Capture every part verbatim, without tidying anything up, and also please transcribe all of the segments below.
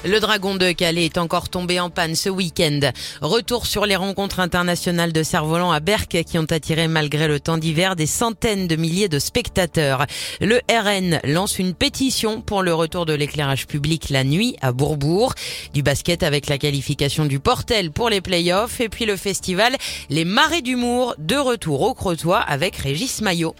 Le Dragon de Calais est encore tombé en panne ce week-end. Retour sur les rencontres internationales de cerfs-volants à Berck qui ont attiré malgré le temps d'hiver des centaines de milliers de spectateurs. Le R N lance une pétition pour le retour de l'éclairage public la nuit à Bourbourg. Du basket avec la qualification du Portel pour les play-offs et puis le festival Les Marées d'Humour de retour au Crotoy avec Régis Maillot.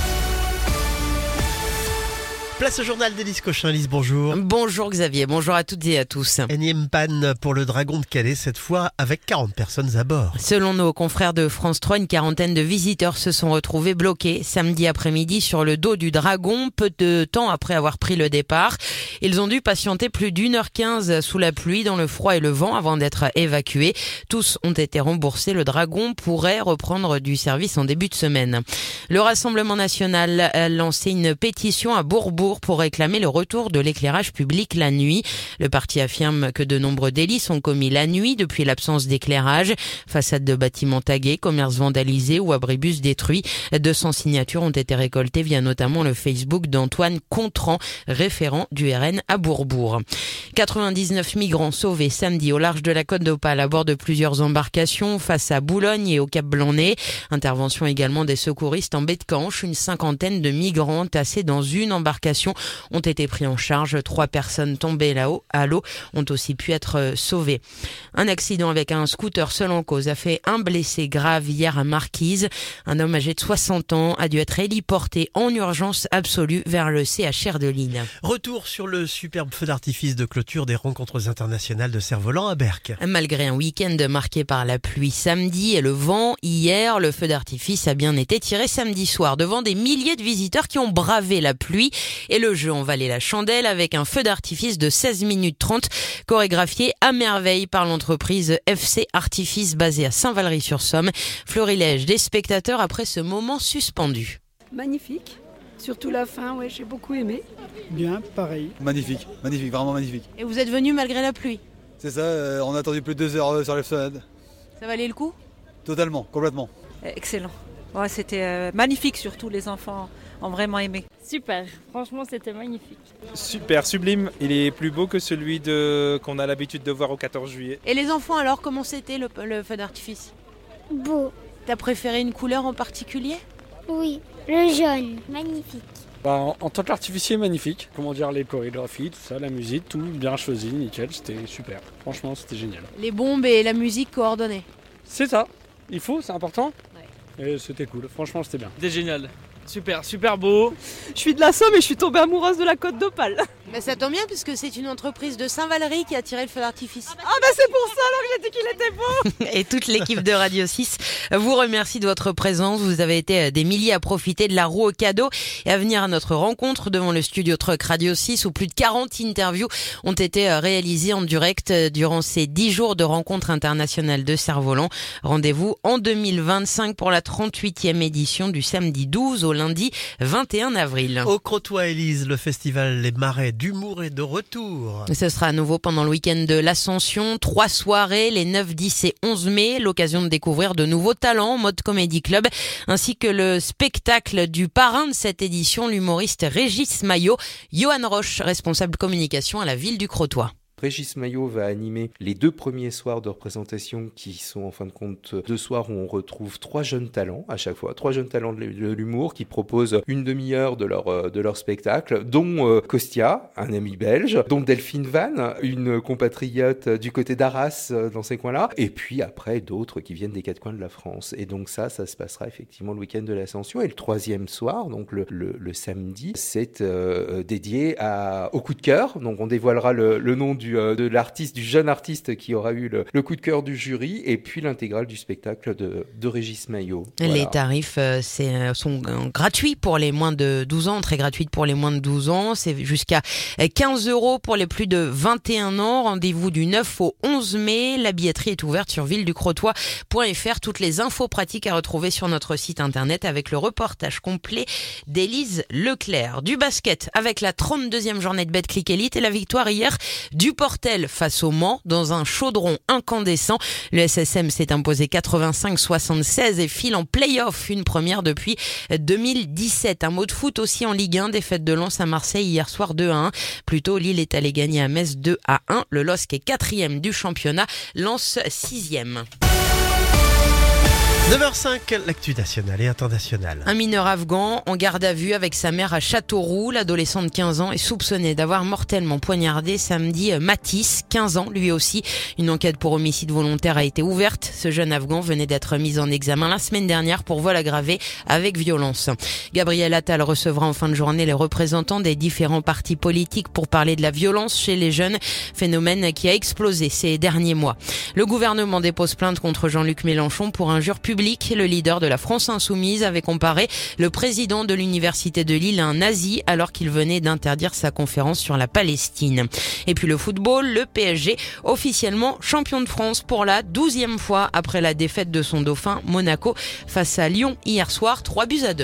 Place au journal d'Élise Cochin. Élise, bonjour. Bonjour Xavier, bonjour à toutes et à tous. Énième panne pour le Dragon de Calais, cette fois avec quarante personnes à bord. Selon nos confrères de France trois, une quarantaine de visiteurs se sont retrouvés bloqués samedi après-midi sur le dos du Dragon, peu de temps après avoir pris le départ. Ils ont dû patienter plus d'une heure quinze sous la pluie, dans le froid et le vent avant d'être évacués. Tous ont été remboursés. Le Dragon pourrait reprendre du service en début de semaine. Le Rassemblement national a lancé une pétition à Bourbourg pour réclamer le retour de l'éclairage public la nuit. Le parti affirme que de nombreux délits sont commis la nuit depuis l'absence d'éclairage. Façades de bâtiments tagués, commerces vandalisés ou abribus détruits. deux cents signatures ont été récoltées via notamment le Facebook d'Antoine Contran, référent du R N à Bourbourg. quatre-vingt-dix-neuf migrants sauvés samedi au large de la Côte d'Opale à bord de plusieurs embarcations face à Boulogne et au Cap Blanc-Nez. Intervention également des secouristes en baie de Canche. Une cinquantaine de migrants tassés dans une embarcation ont été pris en charge. Trois personnes tombées là-haut à l'eau ont aussi pu être sauvées. Un accident avec un scooter seul en cause a fait un blessé grave hier à Marquise. Un homme âgé de soixante ans a dû être héliporté en urgence absolue vers le C H R de Lille. Retour sur le superbe feu d'artifice de clôture des rencontres internationales de cerfs-volants à Berck. Malgré un week-end marqué par la pluie samedi et le vent hier, le feu d'artifice a bien été tiré samedi soir devant des milliers de visiteurs qui ont bravé la pluie. Et le jeu en valait la chandelle avec un feu d'artifice de seize minutes trente chorégraphié à merveille par l'entreprise F C Artifice basée à Saint-Valery-sur-Somme. Florilège des spectateurs après ce moment suspendu. Magnifique, surtout la fin, ouais, j'ai beaucoup aimé. Bien, pareil. Magnifique, magnifique, vraiment magnifique. Et vous êtes venu malgré la pluie? C'est ça, euh, on a attendu plus de deux heures euh, sur l'esplanade. Ça valait le coup? Totalement, complètement. Excellent. Ouais, c'était euh, magnifique, surtout les enfants ont vraiment aimé. Super, franchement c'était magnifique. Super, sublime. Il est plus beau que celui de, qu'on a l'habitude de voir au quatorze juillet. Et les enfants alors, comment c'était le, le feu d'artifice? Beau. T'as préféré une couleur en particulier? Oui, le jaune, magnifique. Bah, en, en tant qu'artificier, magnifique. Comment dire, les chorégraphies, tout ça, la musique, tout bien choisi, nickel, c'était super. Franchement, c'était génial. Les bombes et la musique coordonnées. C'est ça, il faut, c'est important. Ouais. Et c'était cool, franchement, c'était bien. C'était génial. Super, super beau. Je suis de la Somme et je suis tombée amoureuse de la Côte d'Opale. Mais ça tombe bien puisque c'est une entreprise de Saint-Valery qui a tiré le feu d'artifice. Ah bah c'est pour ça alors que j'ai dit qu'il était beau. Et toute l'équipe de Radio six vous remercie de votre présence. Vous avez été des milliers à profiter de la roue au cadeau et à venir à notre rencontre devant le studio Truck Radio six où plus de quarante interviews ont été réalisées en direct durant ces dix jours de rencontres internationales de cerfs-volants. Rendez-vous en deux mille vingt-cinq pour la trente-huitième édition du samedi douze au lundi vingt et un avril. Au Crotoy, Élise, le festival Les Marées d'Humour est de retour. Ce sera à nouveau pendant le week-end de l'Ascension. Trois soirées, les neuf, dix et onze mai. L'occasion de découvrir de nouveaux talents en mode comédie club, ainsi que le spectacle du parrain de cette édition, l'humoriste Régis Maillot. Johan Roche, responsable communication à la ville du Crotoy. Régis Maillot va animer les deux premiers soirs de représentation qui sont en fin de compte deux soirs où on retrouve trois jeunes talents à chaque fois, trois jeunes talents de l'humour qui proposent une demi-heure de leur, de leur spectacle, dont euh, Costia, un ami belge, dont Delphine Van, une compatriote du côté d'Arras dans ces coins-là, et puis après d'autres qui viennent des quatre coins de la France. Et donc ça, ça se passera effectivement le week-end de l'Ascension. Et le troisième soir, donc le, le, le samedi, c'est euh, dédié à, au coup de cœur. Donc on dévoilera le, le nom du de l'artiste, du jeune artiste qui aura eu le, le coup de cœur du jury et puis l'intégrale du spectacle de, de Régis Maillot. Voilà. Les tarifs euh, c'est, sont euh, gratuits pour les moins de douze ans, très gratuites pour les moins de douze ans. C'est jusqu'à quinze euros pour les plus de vingt et un ans. Rendez-vous du neuf au onze mai. La billetterie est ouverte sur ville du crotoy point f r. Toutes les infos pratiques à retrouver sur notre site internet avec le reportage complet d'Élise Leclerc. Du basket avec la trente-deuxième journée de Betclic Elite et la victoire hier du Portel face au Mans dans un chaudron incandescent. Le S S M s'est imposé quatre-vingt-cinq soixante-seize et file en play-off, une première depuis deux mille dix-sept. Un mot de foot aussi en Ligue un, défaite de Lens à Marseille hier soir deux à un. Plus tôt, Lille est allé gagner à Metz deux à un. Le L O S C est quatrième du championnat, Lens sixième. neuf heures cinq, l'actu nationale et internationale. Un mineur afghan en garde à vue avec sa mère à Châteauroux. L'adolescent de quinze ans est soupçonné d'avoir mortellement poignardé samedi Matisse, quinze ans lui aussi. Une enquête pour homicide volontaire a été ouverte. Ce jeune afghan venait d'être mis en examen la semaine dernière pour vol aggravé avec violence. Gabriel Attal recevra en fin de journée les représentants des différents partis politiques pour parler de la violence chez les jeunes, phénomène qui a explosé ces derniers mois. Le gouvernement dépose plainte contre Jean-Luc Mélenchon pour injure publique. Le leader de la France Insoumise avait comparé le président de l'université de Lille à un nazi alors qu'il venait d'interdire sa conférence sur la Palestine. Et puis le football, le P S G officiellement champion de France pour la douzième fois après la défaite de son dauphin Monaco face à Lyon hier soir, trois buts à deux.